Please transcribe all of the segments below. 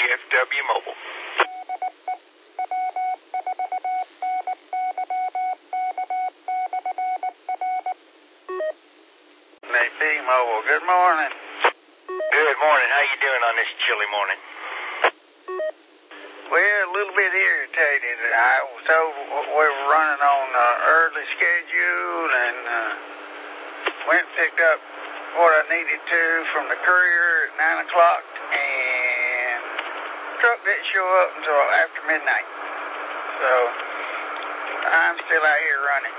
DFW Mobile. DFW Mobile, good morning. Good morning. How you doing on this chilly morning? Well, a little bit irritated. I was told we were running on early schedule and went and picked up what I needed to from the courier at 9 o'clock, and the truck didn't show up until after midnight. So I'm still out here running.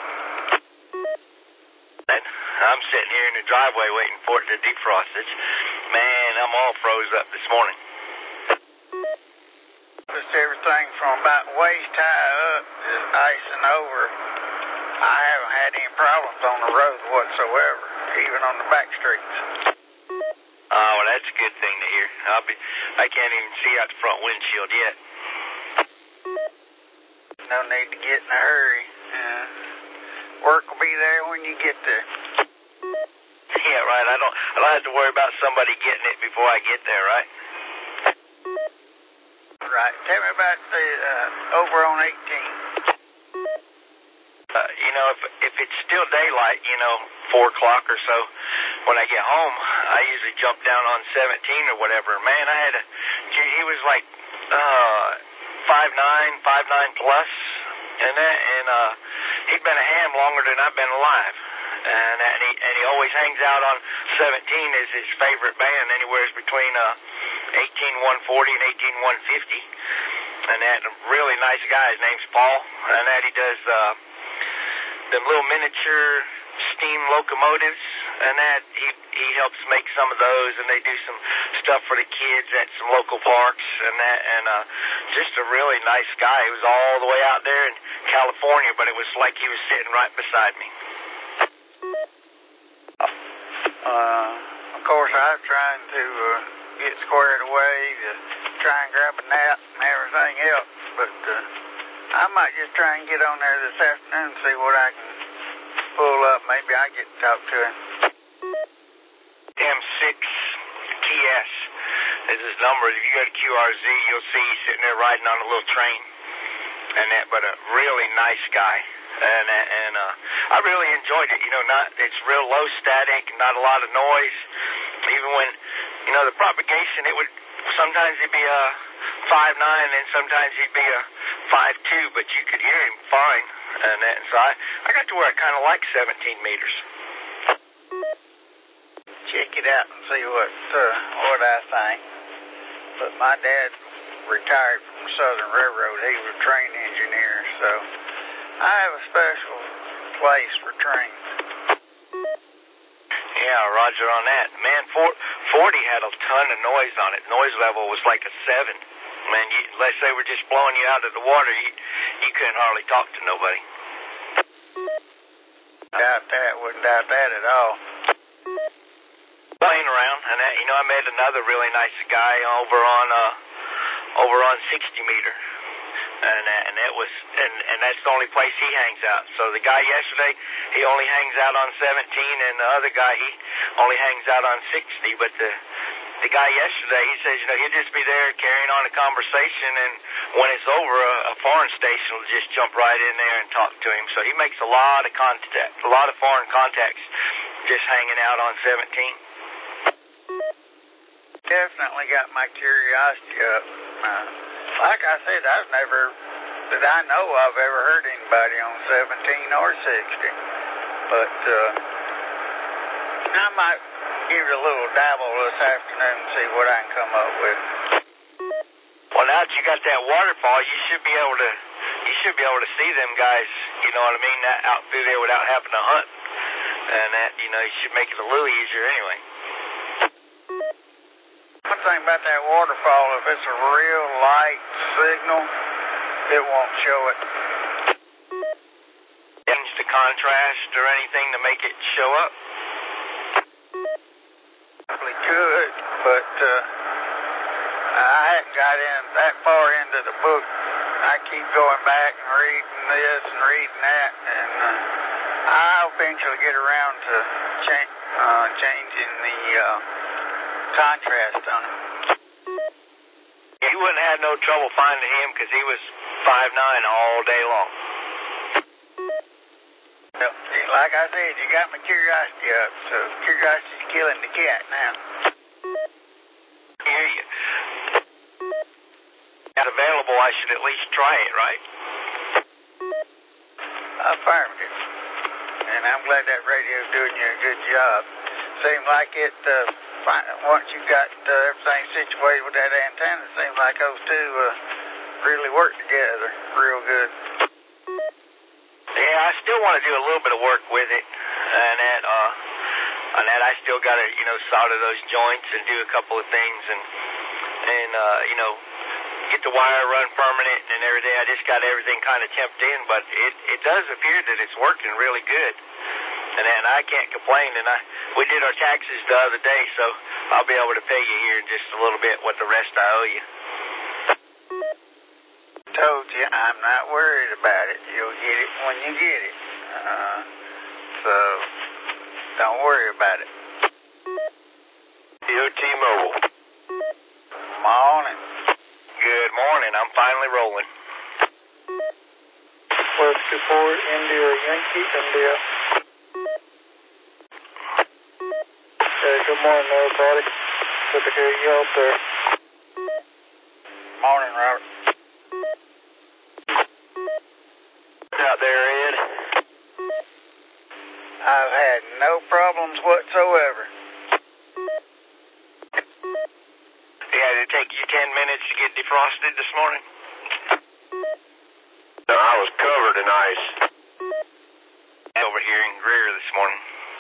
I'm sitting here in the driveway waiting for it to defrost. Man, I'm all froze up this morning. Just everything from about waist high up is icing over. I haven't had any problems on the road whatsoever, even on the back streets. Oh, well, that's a good thing to hear. I can't even see out the front windshield yet. No need to get in a hurry. Work will be there when you get there. Yeah, right. I don't have to worry about somebody getting it before I get there, right? Right. Tell me about the over on 18. If it's still daylight, 4 o'clock or so, when I get home, I usually jump down on 17 or whatever. Man, he was like 5'9" plus, and he'd been a ham longer than I've been alive. And he always hangs out on 17 is his favorite band, anywhere between 18140 and 18150. And that really nice guy, his name's Paul, and that he does them little miniature steam locomotives, and that he helps make some of those, and they do some stuff for the kids at some local parks, and just a really nice guy. He was all the way out there in California, but it was like he was sitting right beside me. Of course, I'm trying to get squared away to try and grab a nap and everything else, but I might just try and get on there this afternoon and see what I can pull up. Maybe I get to talk to him. M6TS is his number. If you go to QRZ, you'll see he's sitting there riding on a little train, but a really nice guy. And I really enjoyed it. It's real low static, not a lot of noise. Even when, the propagation, sometimes he'd be a 5'9", and sometimes he'd be a 5'2", but you could hear him fine. And so I got to where I kind of like 17 meters. Check it out and see what I think. But my dad retired from the Southern Railroad. He was a train engineer, so I have a special place for trains. Yeah, roger on that. Man, 40 had a ton of noise on it. Noise level was like a 7. Man, unless they were just blowing you out of the water, you couldn't hardly talk to nobody. Wouldn't doubt that at all. Playing around, and I met another really nice guy over on 60 meter. And that's the only place he hangs out. So the guy yesterday, he only hangs out on 17, and the other guy, he only hangs out on 60. But the guy yesterday, he says, he'll just be there carrying on a conversation, and when it's over, a foreign station will just jump right in there and talk to him. So he makes a lot of foreign contacts just hanging out on 17. Definitely got my curiosity up. Like I said, I've never, that I know of, ever heard anybody on 17 or 60. But I might give it a little dabble this afternoon and see what I can come up with. Well, now that you got that waterfall, you should be able to see them guys, you know what I mean, out through there without having to hunt. And that, you should make it a little easier anyway. One thing about that waterfall, if it's a real light signal, it won't show it. Change the contrast or anything to make it show up? Probably could, but I hadn't got in that far into the book. I keep going back and reading this and reading that, and I'll eventually get around to changing the contrast on it. You had no trouble finding him because he was 5'9" all day long. Well, like I said, you got my curiosity up, so curiosity's killing the cat now. I hear you. Not available, I should at least try it, right? Affirmative. And I'm glad that radio's doing you a good job. Seems like it, once you got everything situated with that antenna, it seems like those two really work together real good. Yeah, I still want to do a little bit of work with it, and that I still got to, solder those joints and do a couple of things, and get the wire run permanent and everything. I just got everything kind of temped in, but it does appear that it's working really good, and I can't complain. And we did our taxes the other day, so I'll be able to pay you here in just a little bit what the rest I owe you. Told you, I'm not worried about it. You'll get it when you get it. So, don't worry about it. DOT Mobile. Morning. Good morning. I'm finally rolling. West 24, India, Yankee, India. Hey, good morning, everybody. Good to hear you out there. Morning, Robert. Out there, Ed? I've had no problems whatsoever. Yeah, did it take you 10 minutes to get defrosted this morning? No, I was covered in ice. Over here in Greer this morning.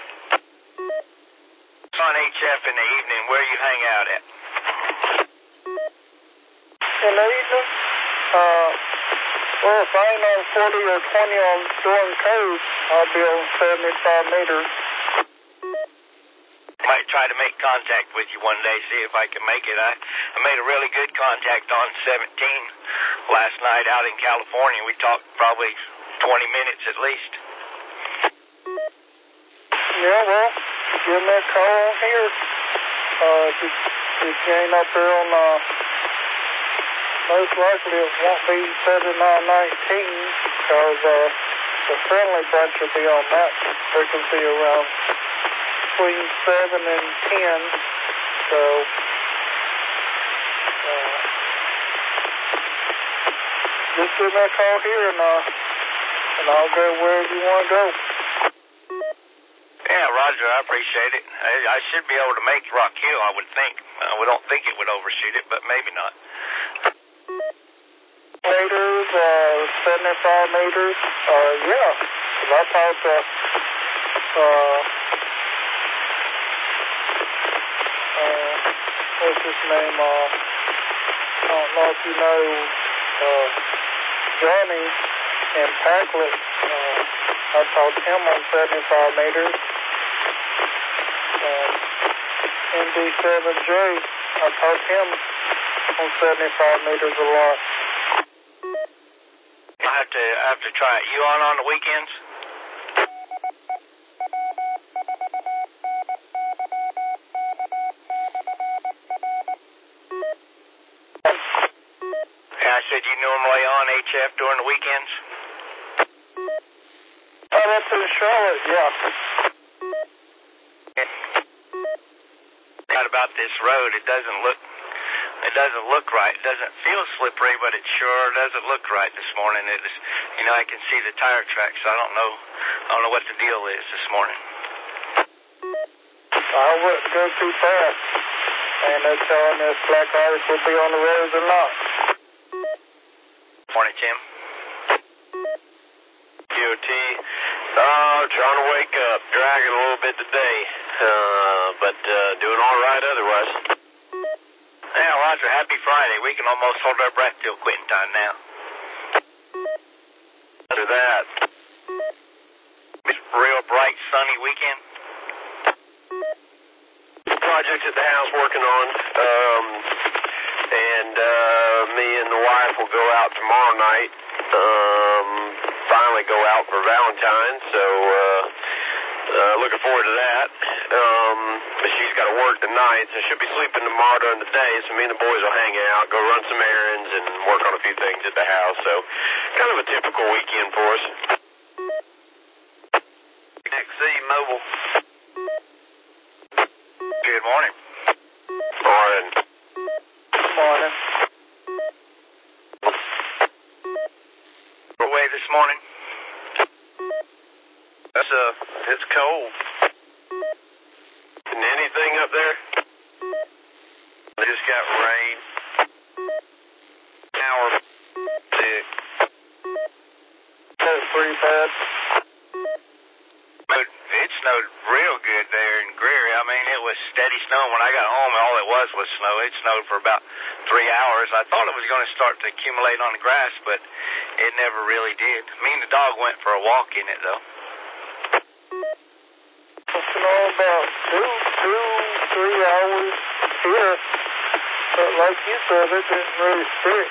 It's on HF in the evening. Where you hang out at? In the evening, well, if I ain't on 40 or 20 on Dorn Cove, I'll be on 75 meters. Might try to make contact with you one day, see if I can make it. I made a really good contact on 17 last night out in California. We talked probably 20 minutes at least. Yeah, well, give me a call here. If you ain't up there on, most likely it won't be 7919, because the friendly bunch will be on that frequency around between 7 and 10, so just give me a call here and I'll go wherever you want to go. Yeah, Roger, I appreciate it. I should be able to make Rock Hill, I would think. We don't think it would overshoot it, but maybe not. Meters, 75 meters, yeah. I talked to, what's his name, I don't know if you know, Johnny in Packlet. I talked to him on 75 meters. MD7J, I talked to him on 75 meters a lot. I have to try it. You on the weekends? Yeah, I said you normally on HF during the weekends? Oh, that's in Charlotte, yeah. About this road, it doesn't look right. It doesn't feel slippery, but it sure doesn't look right this morning. It is, I can see the tire tracks, so I don't know what the deal is this morning. I wouldn't go too fast, and they're telling us Black Iris will be on the roads or not. Morning, Tim. DOT. Trying to wake up. Dragging a little bit today. But doing all right otherwise. Yeah, Roger, happy Friday. We can almost hold our breath till quitting time now. After that. Real bright, sunny weekend. Projects at the house working on. And me and the wife will go out tomorrow night. Finally go out for Valentine's, so Looking forward to that. She's got to work tonight, so she'll be sleeping tomorrow during the day, so me and the boys will hang out, go run some errands, and work on a few things at the house. So kind of a typical weekend for us. XC Mobile. Good morning. Morning. Morning. Away this morning. It's cold. And anything up there? We just got rain. Hour thick. That's pretty bad. But it snowed real good there in Greer. I mean, it was steady snow. When I got home, all it was snow. It snowed for about 3 hours. I thought it was going to start to accumulate on the grass, but it never really did. Me and the dog went for a walk in it, though. You know, about 2-3 hours here. But like you said, it didn't really stick.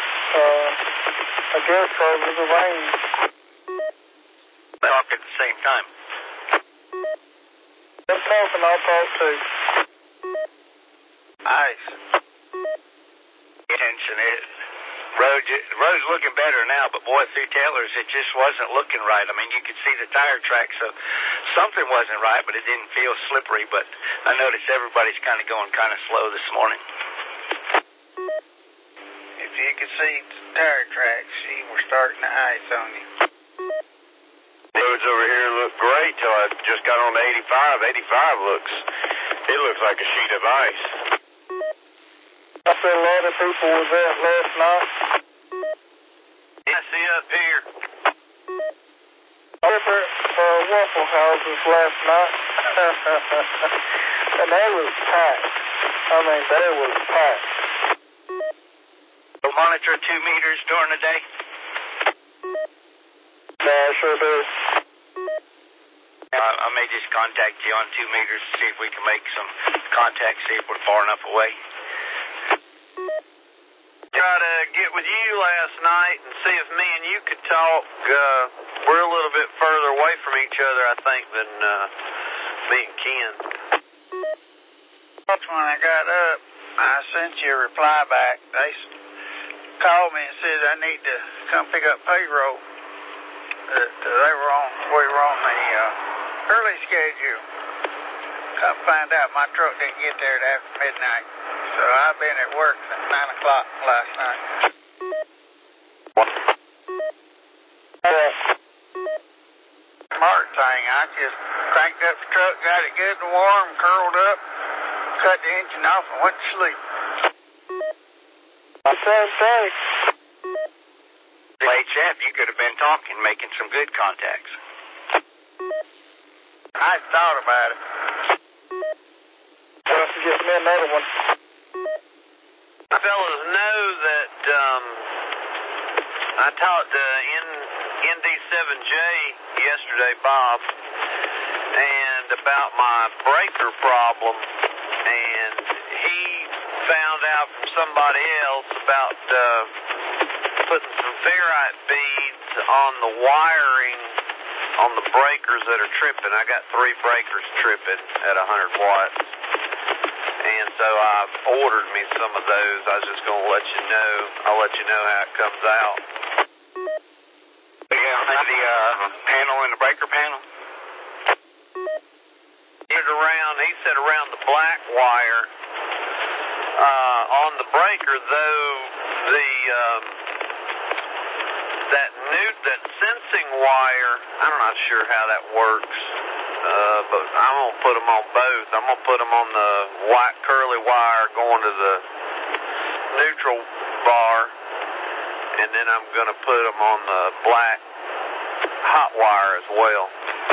I guess because of the rain. Talk at the same time. I'm talking, I'll talk too. Ice. Attention, road's looking better now, but boy, through Taylor's, it just wasn't looking right. I mean, you could see the tire tracks, so something wasn't right, but it didn't feel slippery. But I noticed everybody's kind of going kind of slow this morning. If you could see the tire tracks, you were starting to ice on you. Roads over here look great till I just got on to 85. 85 looks like a sheet of ice. I said a lot of people was out last night. I see up here. I was at Waffle Houses last night. And they was packed. I mean, they was packed. Monitor 2 meters during the day. Yeah, I sure do. I may just contact you on 2 meters to see if we can make some contact, see if we're far enough away. Try to get with you last night and see if me and you could talk. We're a little bit further away from each other, I think, than me and Ken. When I got up, I sent you a reply back. They called me and said I need to come pick up payroll. We were on the early schedule. Come find out my truck didn't get there till after midnight. So I've been at work since 9 o'clock last night. Smart thing, I just cranked up the truck, got it good and warm, curled up, cut the engine off, and went to sleep. Okay. Hey, Jeff, you could have been talking, making some good contacts. I thought about it. Well, get me another one. Fellas know that I talked to ND7J yesterday, Bob, and about my breaker problem, and he found out from somebody else about putting some ferrite beads on the wiring on the breakers that are tripping. I got 3 breakers tripping at 100 watts. And so I ordered me some of those. I was just going to let you know. I'll let you know how it comes out. Yeah, the panel and the breaker panel? He said around the black wire. On the breaker, though, that sensing wire, I'm not sure how that works. But I'm going to put them on both. I'm going to put them on the white curly wire going to the neutral bar, and then I'm going to put them on the black hot wire as well.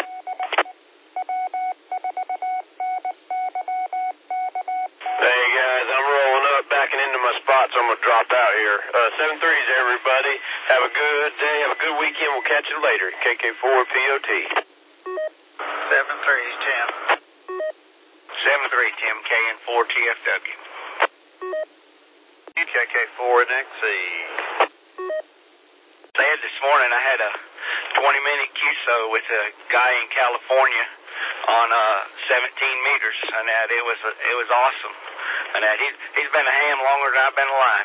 Hey guys, I'm rolling up, backing into my spot, so I'm going to drop out here. 7-3s everybody. Have a good day, have a good weekend. We'll catch you later. KK4POT. 7-3's, Tim. 7-3, Tim K and 4 TFW. KK4 and XC. This morning I had a 20-minute QSO with a guy in California on 17 meters, and that it was awesome. And that he's been a ham longer than I've been alive.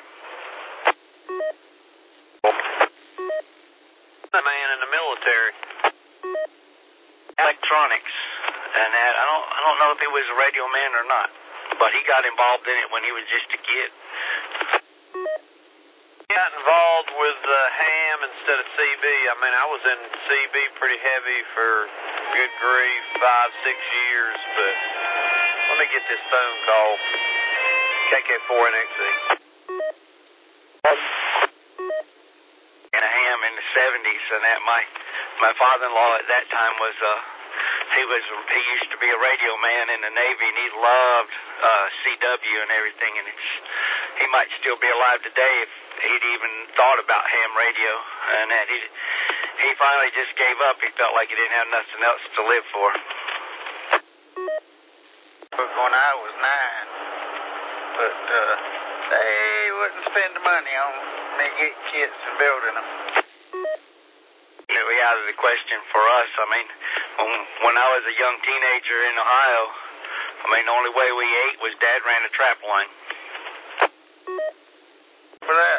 The man in the military. Electronics, and that I don't know if he was a radio man or not, but he got involved in it when he was just a kid. Got involved with ham instead of CB. I mean, I was in CB pretty heavy for good grief, 5-6 years, but let me get this phone call. KK4NXE. And a ham in the 70s, and that my father-in-law at that time was he used to be a radio man in the Navy, and he loved CW and everything, and he might still be alive today if he'd even thought about ham radio, and that he finally just gave up. He felt like he didn't have nothing else to live for. When I was 9, but they wouldn't spend the money on me getting kits and building them. Really out of the question for us. I mean, when I was a young teenager in Ohio, I mean, the only way we ate was Dad ran a trap line. For that,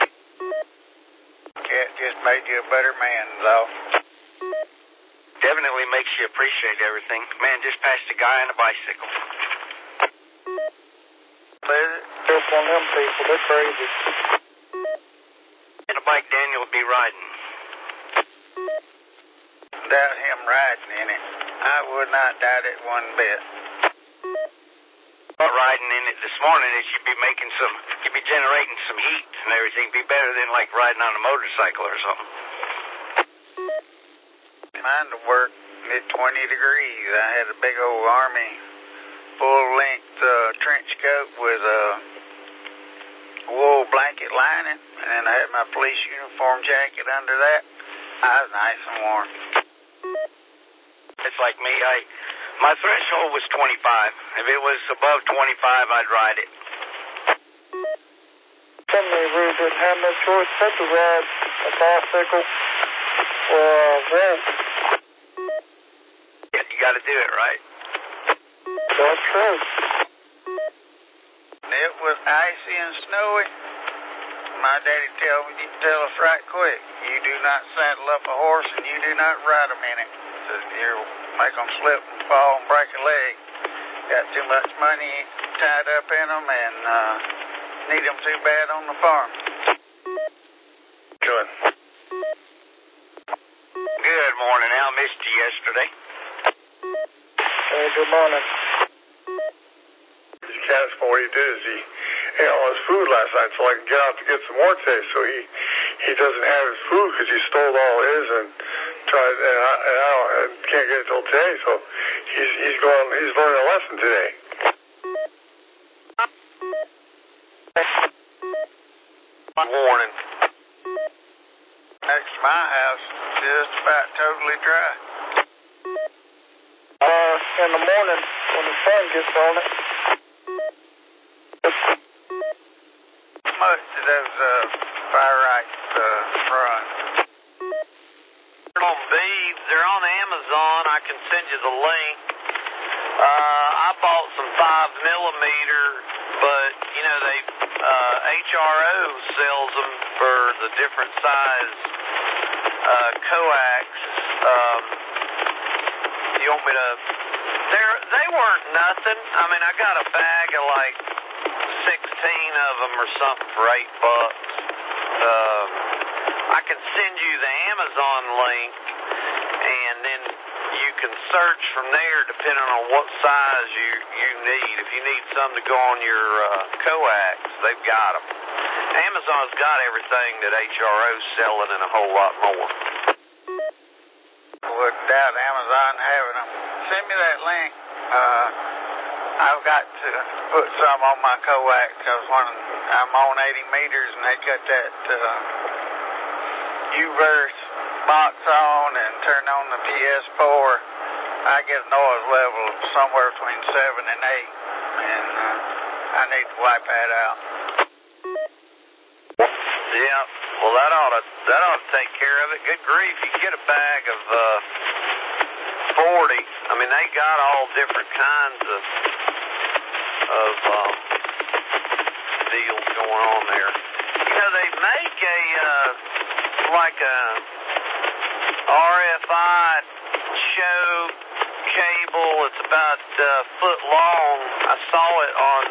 cat just made you a better man, though. Definitely makes you appreciate everything. Man, just passed a guy on a bicycle. Just on them people, they're crazy. And a bike Daniel would be riding. Doubt him riding in it. I would not doubt it one bit. Riding in it this morning, it should be you'd be generating some heat and everything. Be better than like riding on a motorcycle or something. Mine to work at 20 degrees. I had a big old Army full-length trench coat with a wool blanket lining, and then I had my police uniform jacket under that. I was nice and warm. It's like me. My threshold was 25. If it was above 25, I'd ride it. Some of me really didn't have no choice but to ride a bicycle or a walk. Yeah, you got to do it, right? That's true. It was icy and snowy. My daddy tell us right quick, you do not saddle up a horse and you do not ride them in it. You'll make them slip and fall and break a leg. Got too much money tied up in them and need them too bad on the farm. Good. Good morning, Al. Missed you yesterday. Hey, good morning. These cats, what he did is he ate all his food last night so I can get out to get some more today. So he doesn't have his food because he stole all his and tried, and I can't get it till today. So he's learning a lesson today. Warning. Next to my house, just about totally dry. In the morning when the sun gets on it. Much do those fire rights run? On beads, they're on Amazon. I can send you the link. I bought some 5mm, but you know they HRO sells them for the different size coax. You want me to? They weren't nothing. I mean, I got a bag of like 16 of them or something for $8. I can send you the Amazon link, and then you can search from there depending on what size you need. If you need some to go on your coax, they've got them. Amazon's got everything that HRO's selling and a whole lot more. I wouldn't doubt Amazon having them. Send me that link. I've got to put some on my coax because when I'm on 80 meters and they cut that U-verse box on and turn on the PS4, I get a noise level somewhere between 7 and 8, and I need to wipe that out. Yeah, well that ought to take care of it. Good grief, you get a bag of 40. I mean, they got all different kinds of deals going on there. You know, they make like a RFI choke cable. It's about a foot long. I saw it on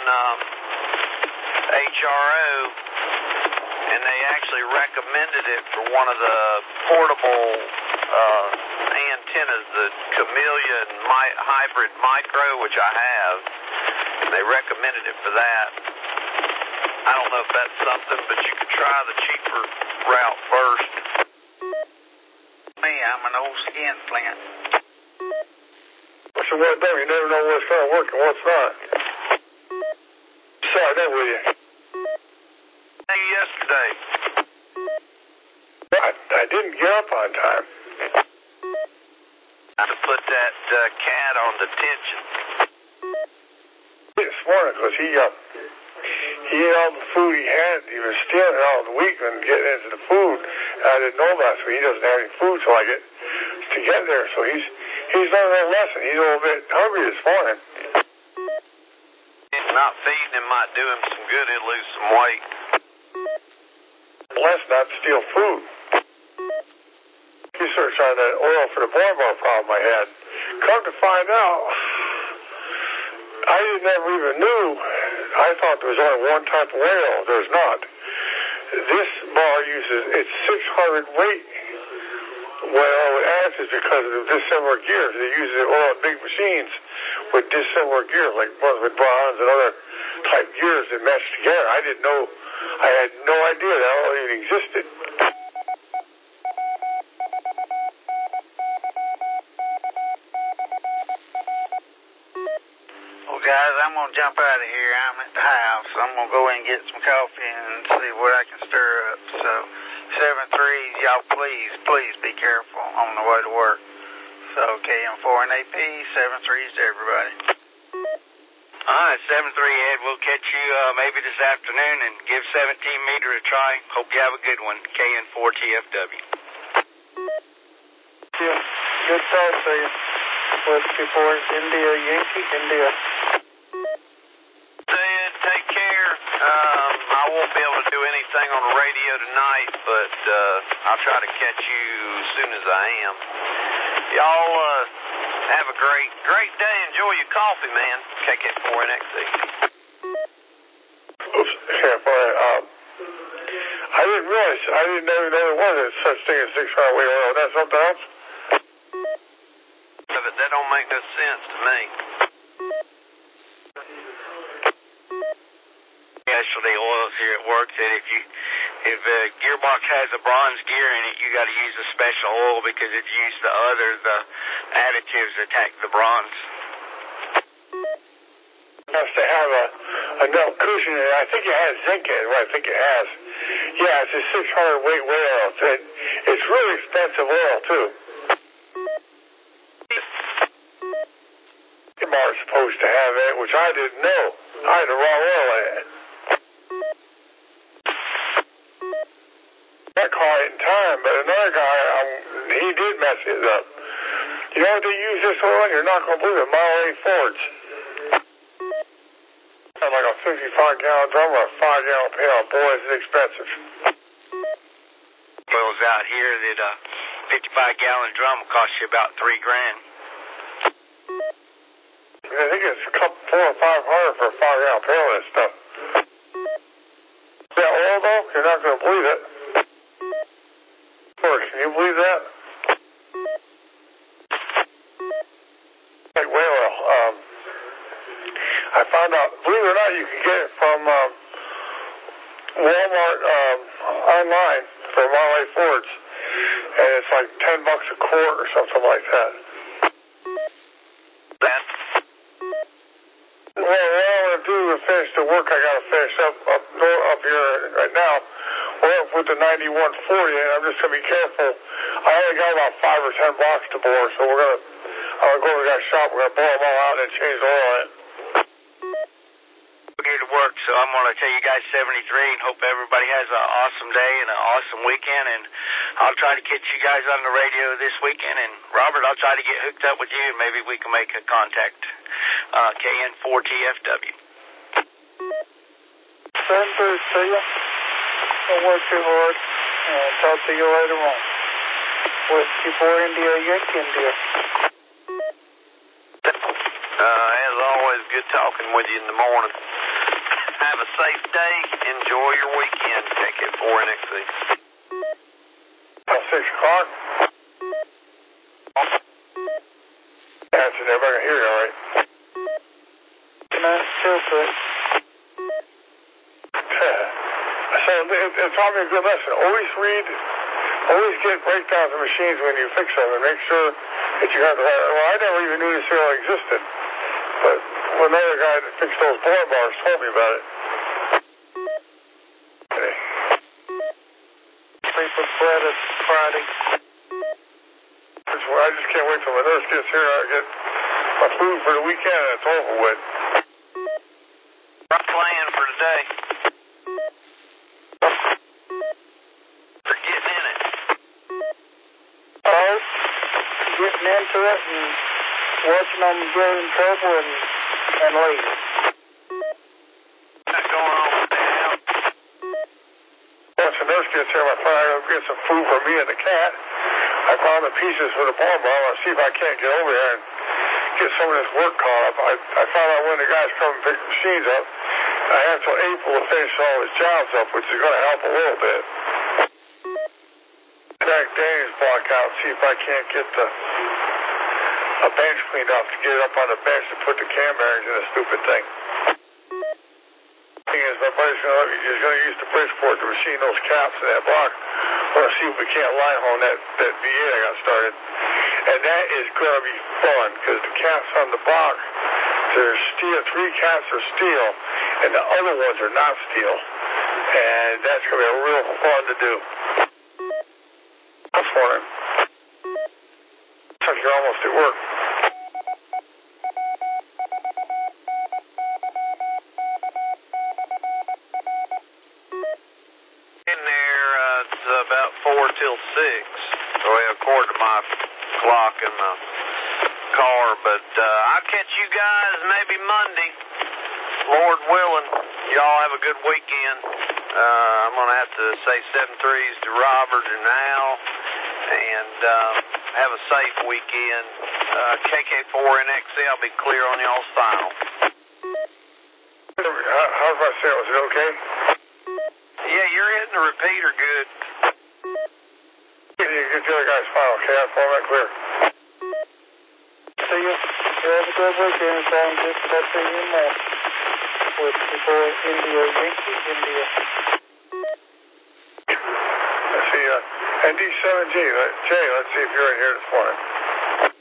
HRO, and they actually recommended it for one of the portable antennas, the Chameleon Hybrid Micro, which I have. And they recommended it for that. I don't know if that's something, but you could try the cheaper route first. Me, I'm an old skin plant. So what though? You never know what's going to work and what's not. Sorry, that with you. Yesterday. I didn't get up on time. To put that cat on detention. This morning, because he ate all the food he had. He was stealing all the week and getting into the food. I didn't know that, so he doesn't have any food till I get to get there. So he's learning a lesson. He's a little bit hungry this morning. Not feeding him might do him some good. He'll lose some weight. Blessed not to steal food. Research on that oil for the Boimler problem I had. Come to find out, I never even knew. I thought there was only one type of oil. There's not. This bar uses, it's 600 weight. Well, it adds is because of the dissimilar gears. They use the oil in big machines with dissimilar gears, like ones with bronze and other type gears that mesh together. I didn't know. I had no idea that oil even existed. Well, guys, I'm going to jump out of here. I'm at the house. I'm going to go in and get some coffee and see what I can stir up. So, 7-3s, y'all please be careful on the way to work. So, KM4 and AP, 7-3s to everybody. All right, 7-3, Ed. We'll catch you maybe this afternoon and give 17 meter a try. Hope you have a good one. KN4 TFW. Yeah, good talk to you. Whiskey 4 India, Yankee, India. Ed, take care. I won't be able to do anything on the radio tonight, but I'll try to catch you as soon as I am. Y'all have a great day. Enjoy your coffee, man. KK4NXC. Oops, I didn't realize, I didn't even know there was such thing as 600 weight oil. That's something else? That don't make no sense to me. Specialty oils here at work that if a gearbox has a bronze gear in it, you got to use a special oil because if you use the additives attack the bronze. It has to have enough cushion in it. I think it has zinc in it. Well, I think it has. Yeah, it's a 600 weight oil. It's really expensive oil too. Bar is supposed to have it, which I didn't know. I had the wrong oil in it. I caught it in time, but another guy, he did mess it up. You know what they use this oil? You're not going to believe it. Model A Fords. Like a 55-gallon drum or a 5-gallon pail. Boy, is it expensive. Oils out here that a 55-gallon drum will cost you about $3,000. I think it's $400 or $500 for a 5-gallon pail of this stuff. That oil, though, you're not going to believe it. Can you believe that? Like whale oil. I found out, believe it or not, you can get it from Walmart online for Model A Fords, and it's like $10 a quart or something like that. Well, what I want to do to finish the work I got to finish up here right now. We're up with the 9140, and I'm just going to be careful. I only got about 5 or 10 blocks to bore, so I'm going to go to that shop. We're going to bore them all out and change the oil in. Here to work, so I'm going to tell you guys 73 and hope everybody has an awesome day and an awesome weekend, and I'll try to catch you guys on the radio this weekend, and Robert, I'll try to get hooked up with you and maybe we can make a contact. KN4TFW. Send through to you. Don't work too hard, and talk to you later on. Whiskey 4 India, Yankee India. As always, good talking with you in the morning. Have a safe day. Enjoy your weekend. KK4NXC. 6 o'clock. Answer there, but I can hear you all right. Good night, still good. So it taught me a good lesson. Always get breakdowns of machines when you fix them and make sure that you have the right. Well, I never even knew this serial existed, but another guy that fixed those blower bars told me about it. Okay. Sleep with Brett at Friday. I just can't wait till my nurse gets here and I get my food for the weekend and it's over with. Our plan for today. For getting in it. Oh, getting into it and watching them get in trouble and leave. What's going on with that? Once the nurse gets here, my friend, I'm going to get some food for me and the cat. I found the pieces for the blower bar. I'll see if I can't get over there and get some of this work caught up. I found out when the guys come and pick the machines up, I have till April to finish all his jobs up, which is going to help a little bit. Track Danny's block out, see if I can't get a bench cleaned up to get it up on the bench to put the cam bearings in the stupid thing. Thing is, my buddy's going to use the Bridgeport to machine those caps in that block. We're going to see if we can't line hone that V8 I got started. And that is going to be fun because the caps on the block, there's steel, 3 caps are steel, and the other ones are not steel. And that's going to be real fun to do. That's for him. Looks like you're almost at work. In there, it's about 4 till 6. So according to my clock in the car. But I'll catch you guys maybe Monday. Lord willing. Y'all have a good weekend. I'm going to have to say 7-3s to Robert and Al. And have a safe weekend. KK4NXC, I'll be clear on y'all's final. How's my sound? Was it okay? Yeah, you're hitting the repeater good. You get the other guy's file, okay? I'll phone that clear. See you. You have a good weekend, so I'm just about to see you in there. Whiskey 4 India, Yankee India. Let's see, ND7J, let's see if you're in here this morning.